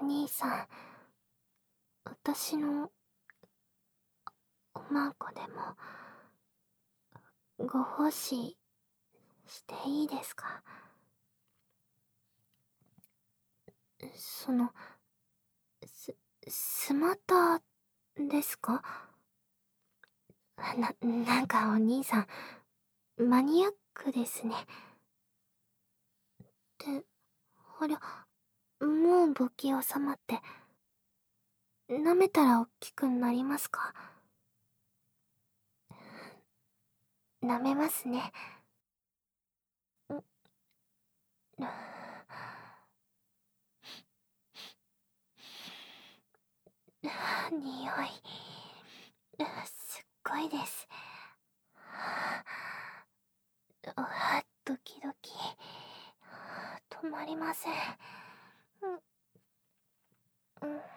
兄さん、私のおまんこでもご奉仕していいですか？その、スマタですか？なんかお兄さん、マニアックですね。ありゃ、もう勃起収まって、舐めたらおっきくなりますか？舐めますね。匂い、すっごいです。ドキドキ、止まりません。うん、うん、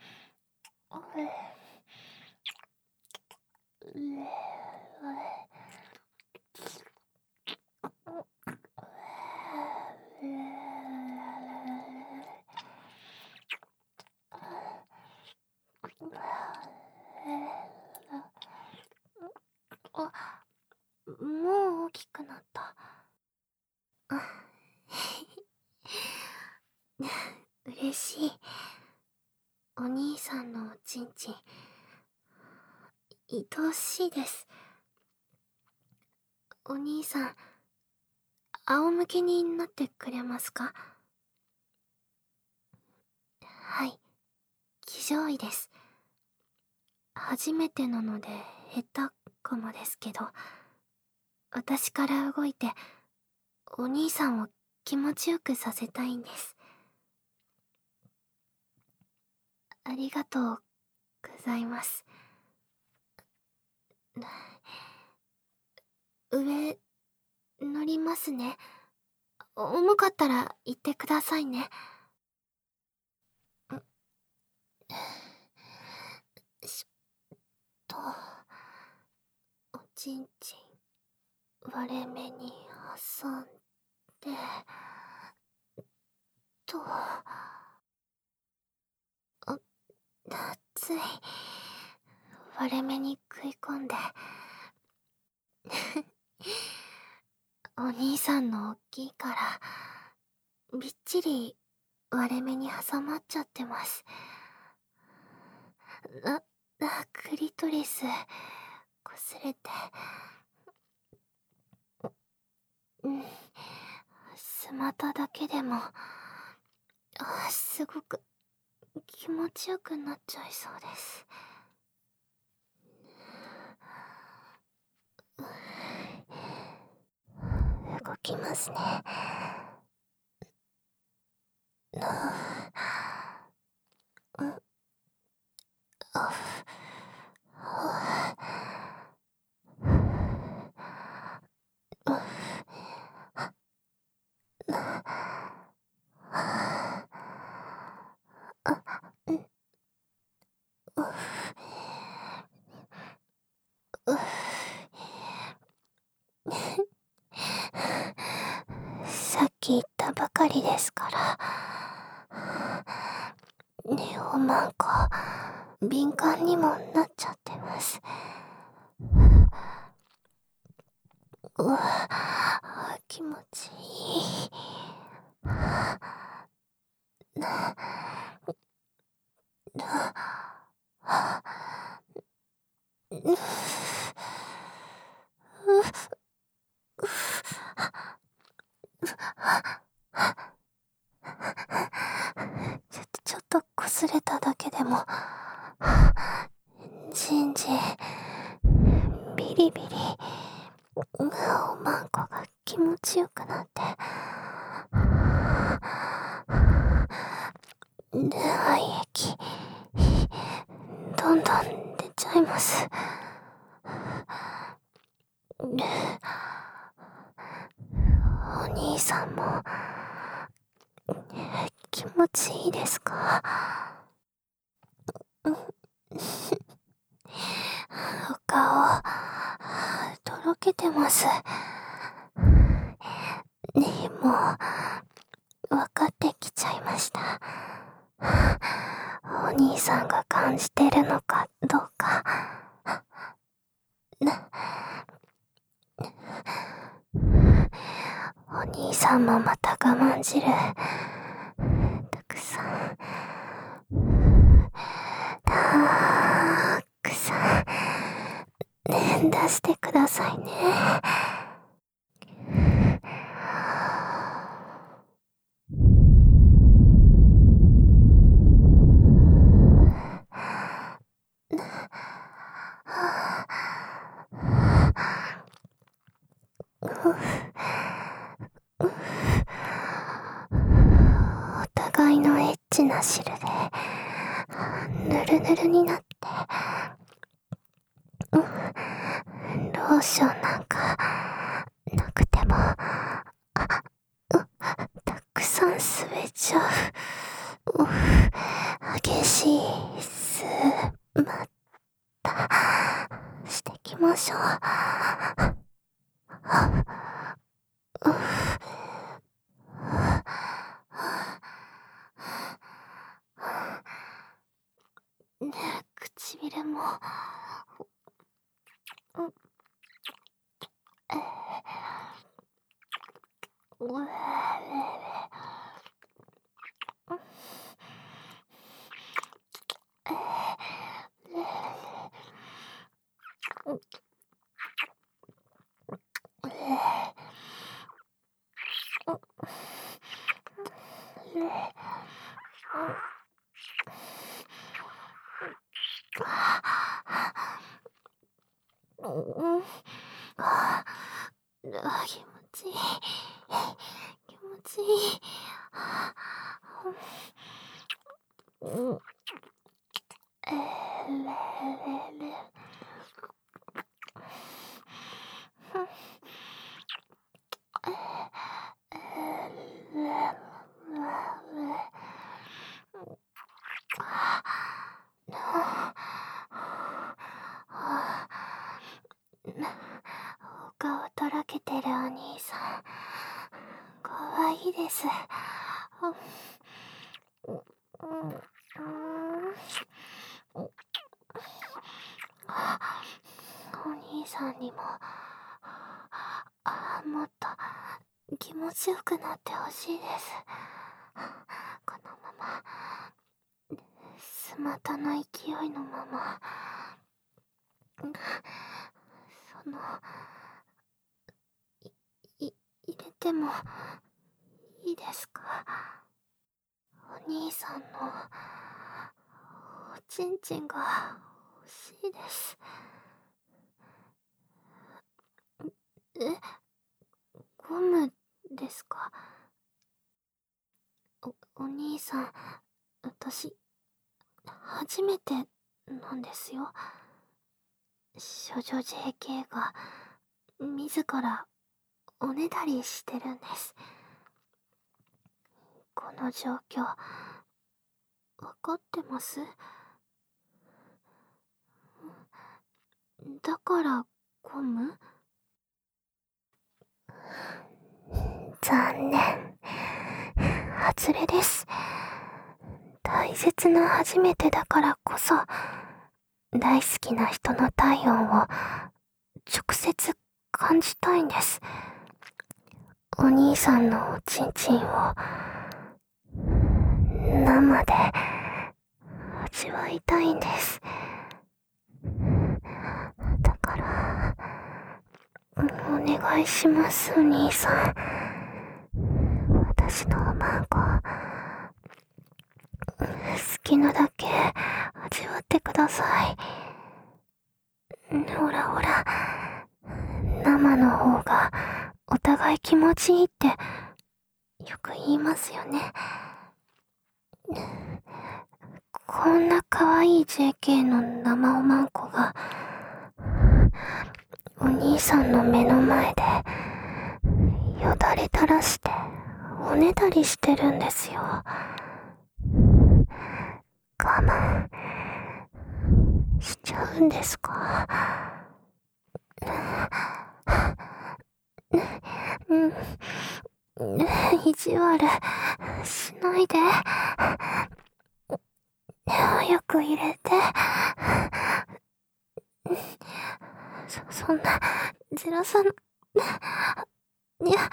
あ、もう大きくなった。嬉しい。お兄さんのおちんちん、愛おしいです。お兄さん、仰向けになってくれますか？はい、騎乗位です。初めてなので下手かもですけど、私から動いてお兄さんを気持ちよくさせたいんです。ありがとうございます。上、乗りますね。重かったら言ってくださいね。しっと、おちんちん、割れ目に挟んで、熱い。割れ目に食い込んで。お兄さんの大きいから、びっちり割れ目に挟まっちゃってます。クリトリス、擦れて。スマタだけでも、すごく気持ちよくなっちゃいそうです。動きますね。さっき言ったばかりですから。ねえ、おまんこ、敏感にもなっちゃってます。気持ちいい。ちょっと擦れただけでも、じんじん、ビリビリ、おまんこが気持ちよくなって、恋愛液、どんどん出ちゃいます。お兄さんも気持ちいいですか？お顔、とろけてます。ねえ、もう分かってきちゃいました。 兄さんが感じてるのかどうか。お兄さんもまた我慢汁たくさん出してくださいね。お互いのエッチな汁でぬるぬるになって、ローションなんかなくてもたくさん吸えちゃう。激しいスまったしてきましょう。唇も気持ちいい気持ちいい。お顔とろけてるお兄さん、かわいいです。お兄さんにももっと気持ちよくなってほしいです。このままスマタの勢いのまま入れてもいいですか？お兄さんのおちんちんが欲しいです。ゴムですか？お兄さん、私初めてなんですよ。処女 JK が自らおねだりしてるんです。この状況わかってます？だからゴム？残念。外れです。大切な初めてだからこそ、大好きな人の体温を直接感じたいんです。お兄さんのおちんちんを生で味わいたいんです。だからお願いします、お兄さん。私のおまんこ好きなだけ味わってください。ほらほら、生の方がお互い気持ちいいってよく言いますよね。こんな可愛い JK の生おまんこがお兄さんの目の前でよだれ垂らしておねだりしてるんですよ。我慢しちゃうんですか？意地悪しないで。 早く入れて。そんな、ゼラさん、にゃ、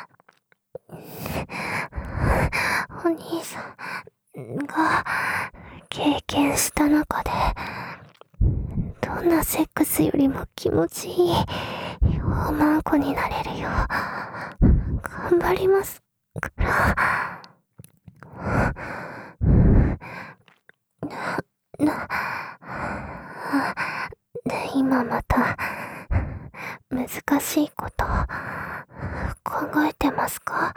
お兄さんが経験した中で、どんなセックスよりも気持ちいいおまんこになれるよう、頑張りますから。今また難しいこと考えてますか？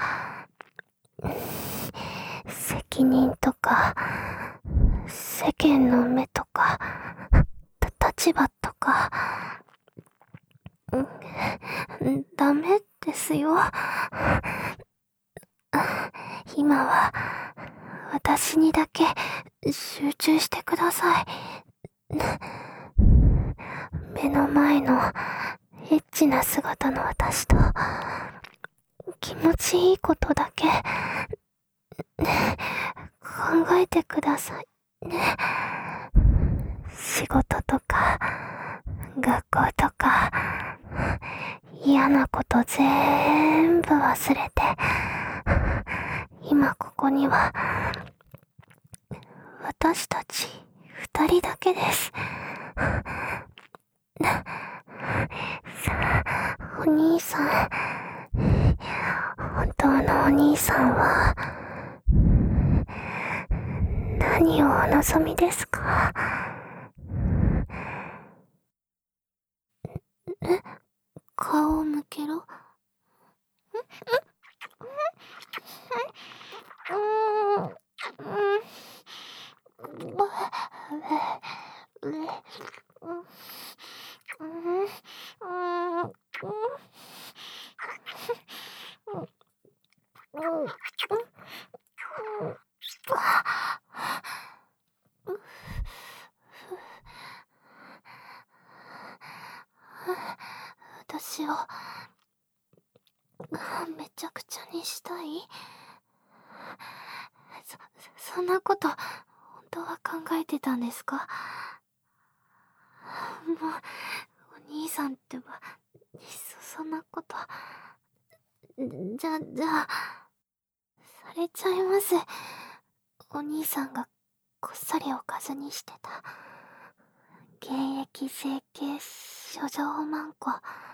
責任とか世間の目とか立場とか、ダメですよ。今は私にだけ集中してください。目の前のエッチな姿の私と気持ちいいことだけ考えてくださいね。仕事とか学校とか嫌なこと全部忘れて、今ここには私たち二人だけです。さあ、お兄さん、本当のお兄さんは何をお望みですか？顔を向けろ。私をめちゃくちゃにしたい？そんなこと本当は考えてたんですか？もうお兄さんってば、そんなことじゃあされちゃいます。お兄さんがこっそりおかずにしてた現役整形処女おまんこ、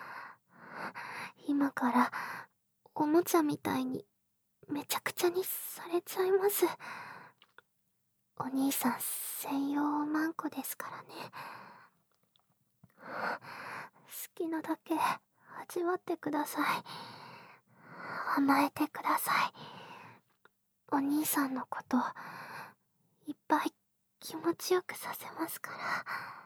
今からおもちゃみたいにめちゃくちゃにされちゃいます。お兄さん専用おまんこですからね。好きなだけ味わってください。甘えてください。お兄さんのこといっぱい気持ちよくさせますから。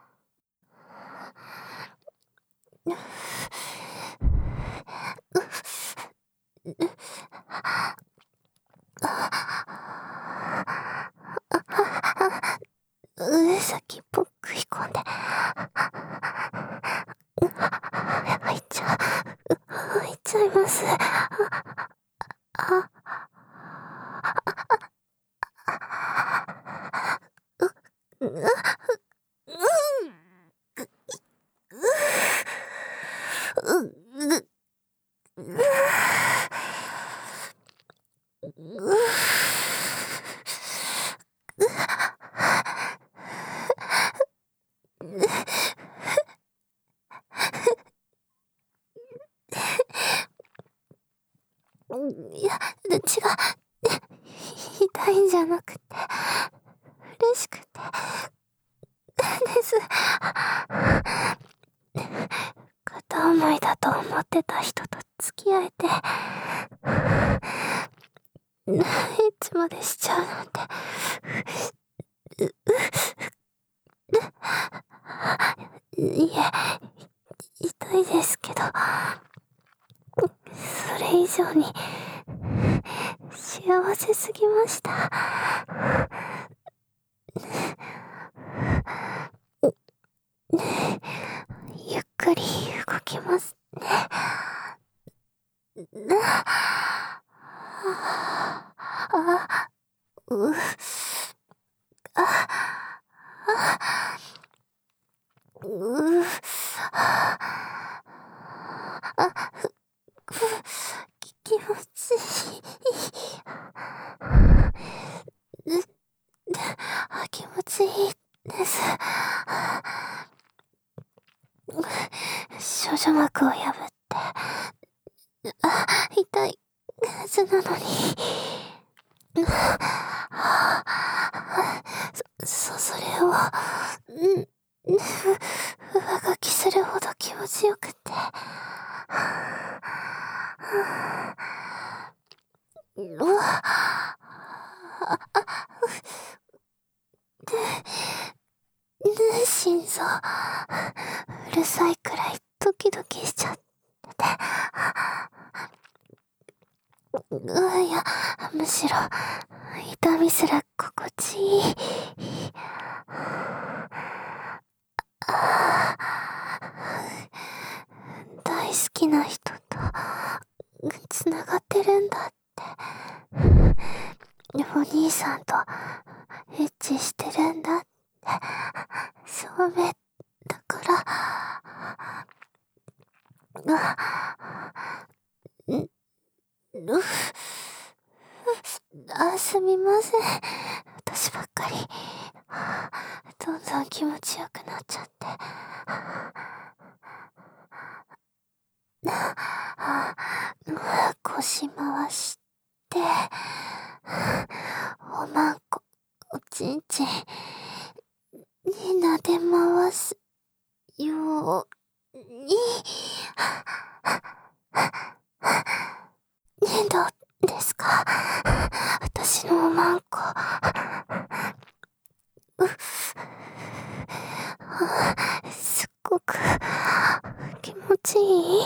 上先っぽ食い込んで入っちゃいます。いや、違う。痛いんじゃなくて、嬉しくて、です。片思いだと思ってた人と付き合えて、エッチまでしちゃうなんて。いえ、痛いですけど、それ以上に幸せすぎました。ゆっくり動きますね。 しいです。少女膜を破って、痛いはずなのに。それを、上書きするほど気持ちよくて。うわ、心臓、うるさいくらいドキドキしちゃってて。いや、むしろ、痛みすら心地いい。大好きな人とつながってるんだって。お兄さんとエッチしてるんだって証明だからすみません。私ばっかりどんどん気持ちよくなっちゃって。腰回しておまんこ、おちんちんに撫で回すように。どうですか、私のおまんこ。すっごく気持ちいい。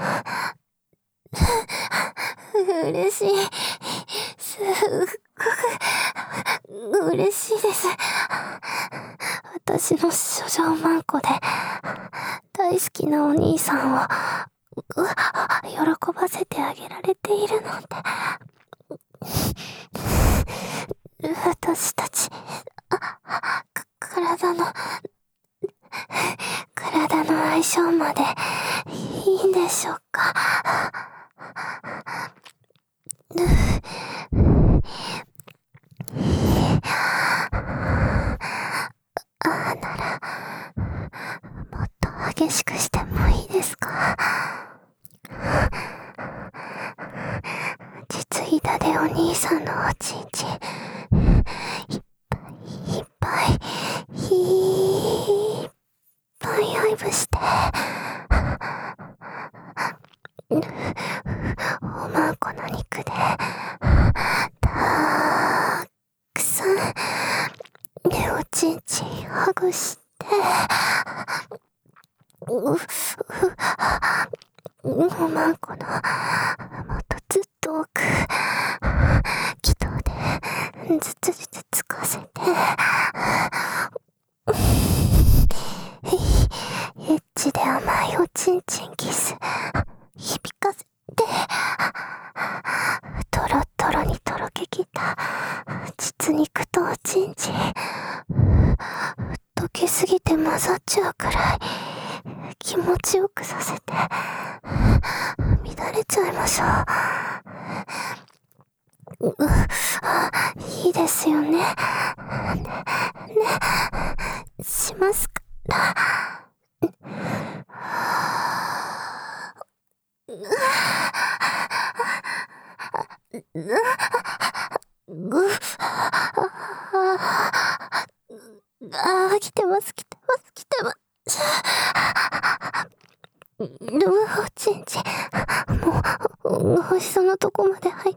嬉しい。すっごく嬉しいです。私の処女まんこで大好きなお兄さんを喜ばせてあげられているなんて。私たち体の相性までいいんでしょうか。ならもっと激しくしてもいいですか。実痛でお兄さんのおちんちんいっぱい愛撫して、おまんこの肉でたくさんおちんちんハグして、おまんこのもっとずっと奥気筒でずつずつつかせて、エッチで甘いおちんちんキス響かせて、トロトロにとろけきった実肉とおちんちん溶けすぎて混ざっちゃうくらい気持ちよくさせて乱れちゃいましょう。いいですよね。しますから。来てます。おちんちんもうおへそのとこまで入って、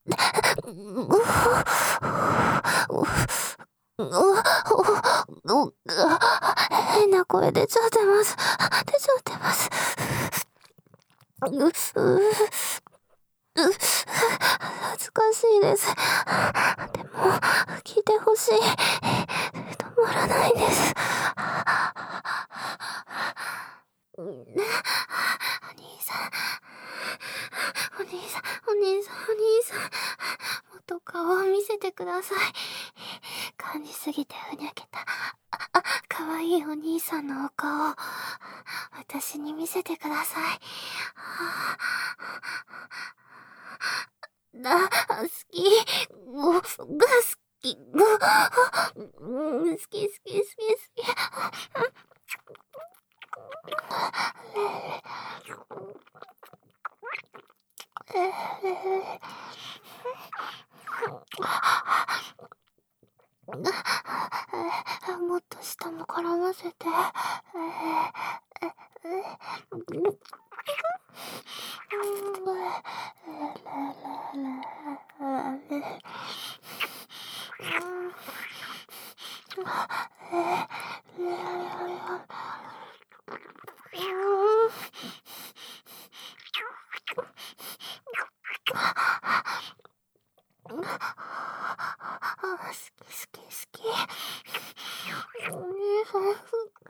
変な声出ちゃってます。恥ずかしいです。でも聞いてほしい。止まらないんです。お兄さん、もっと顔を見せてください。感じすぎてふにゃけたかわいいお兄さんのお顔、私に見せてください。好き。 き。好き好き好き好き。もっと舌も絡ませて。好き好き好き。お兄さん。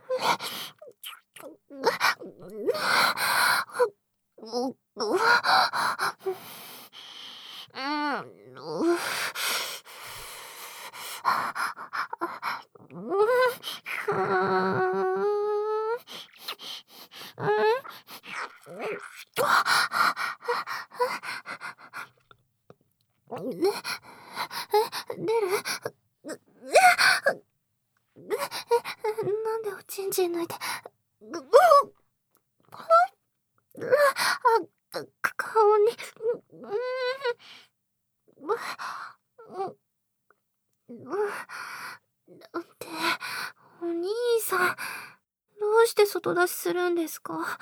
出る？なんでおちんちん抜いて。顔に。だって、お兄さん、どうして外出しするんですか？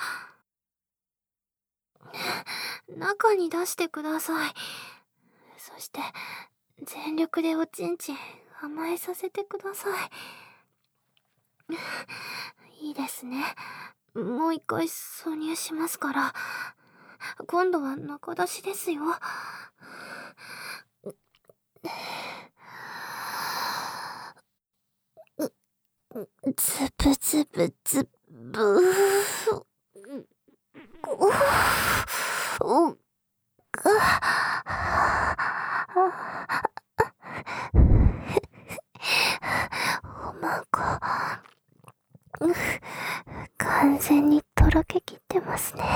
中に出してください。そして、全力でおちんちん甘えさせてください。いいですね。もう一回挿入しますから。今度は中出しですよ。つぶつぶつぶ。おまこ、完全にとろけきってますね。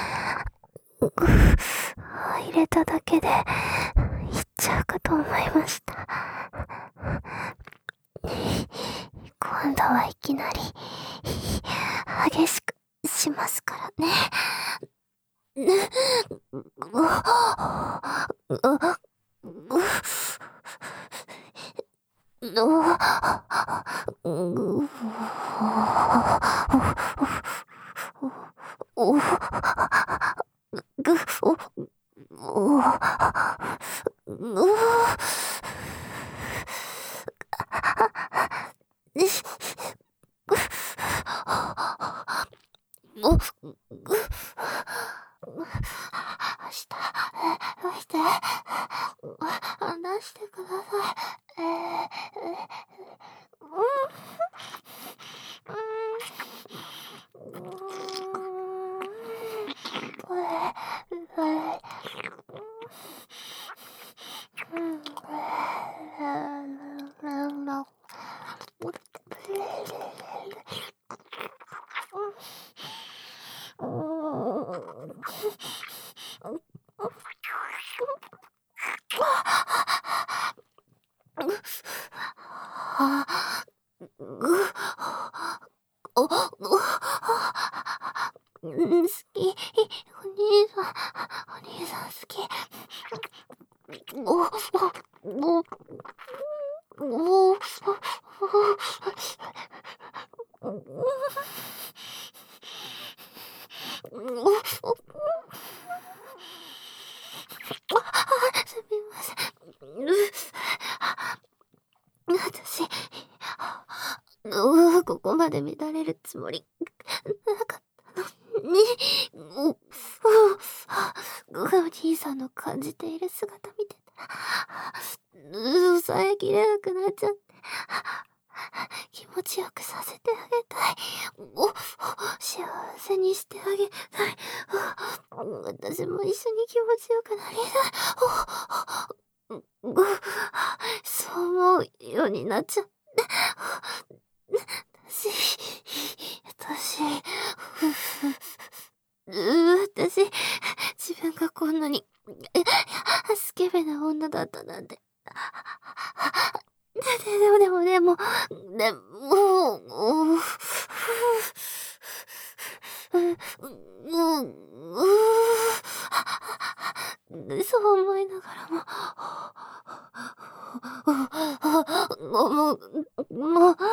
入れただけでいっちゃうかと思いました。今度はいきなり激しくしますからね。出してください。好き。お兄さん、好き。すみません。私、ここまで乱れるつもりなかったのに。お兄さんの感じている姿見てたら、抑えきれなくなっちゃって。気持ちよくさせてあげたい。幸せにしてあげたい。私も一緒に気持ちよくなりたい。そう思うようになっちゃって。私、自分がこんなにスケベな女だったなんても、でも、そう思いながらも、もう止まらない。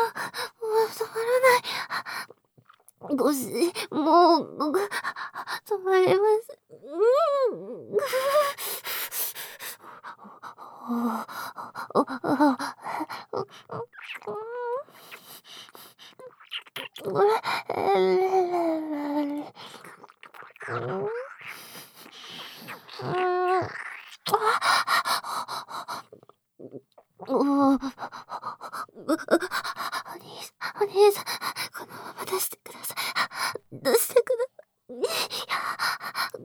もう、止まりません。お兄さん、このまま出してください。出してください。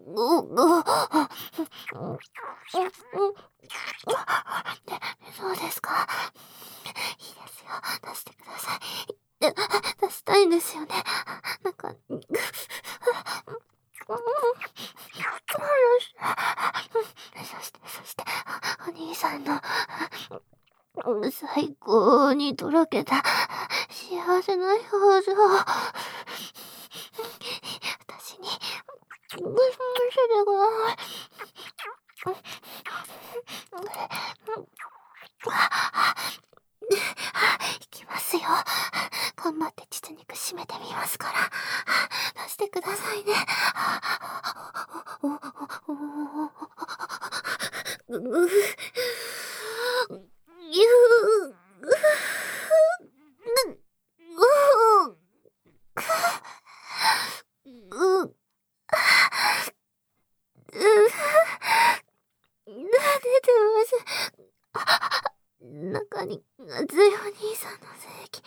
そうですか。いいですよ。出してください。出したいんですよね。なんか、そして、お兄さんの、最高にとろけた、幸せな表情。私に、見せてください。いきますよ。頑張って膣肉締めてみますから。出してくださいね。出てます。中に熱いお兄さんの精液。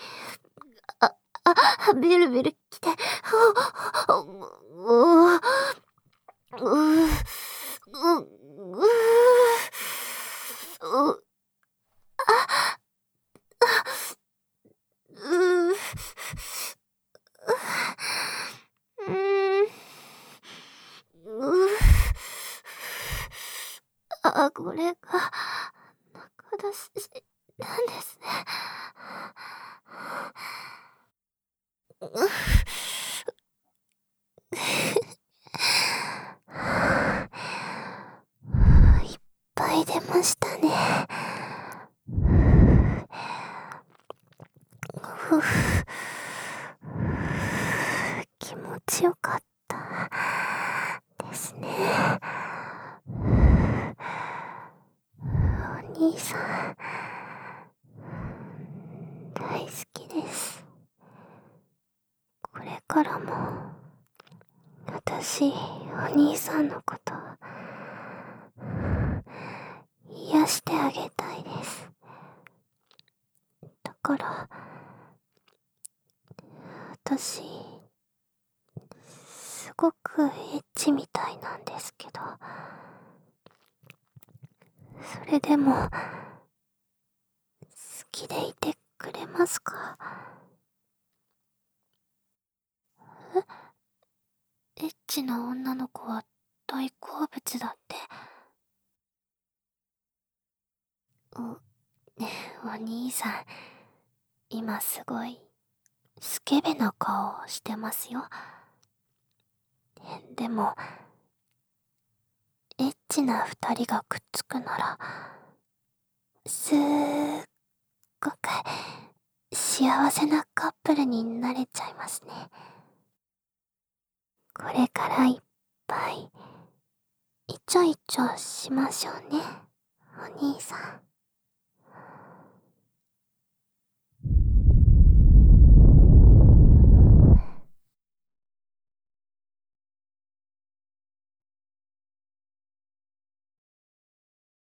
ビルビル来て、これが中出しなんですね。いっぱい出ましたね。気持ちよかったですね。お兄さん、大好きです。これからも私、お兄さんのこと癒してあげたいです。だから私すごくエッチみたいなんですけど、それでも好きでいてくれますか？エッチな女の子は大好物だって。お兄さん、今すごいスケベな顔をしてますよ。でもエッチな二人がくっつくならすっごく幸せなカップルになれちゃいますね。これからいっぱいイチャイチャしましょうね、お兄さん。